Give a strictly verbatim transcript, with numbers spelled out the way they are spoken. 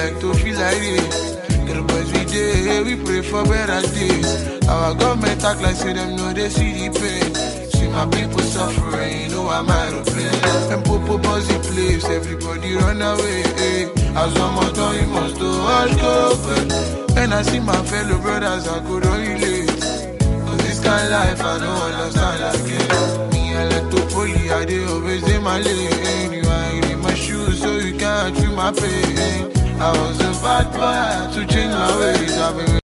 like to feel like this. Girl, boys, we day, we pray for better days. Our government act like say them know they see the pain. See my people suffering, know I'm aeroplane. And popo buzzy place, everybody run away. Eh. As one more time, you must do hush go quick. And I see my fellow brothers, I could only relate. Cause this kind of life, I don't understand like it. Me, I like to poly, I dey always in my lane. You ain't in my shoes, so you can't feel my pain. I was a bad boy, I had to change my ways. I've been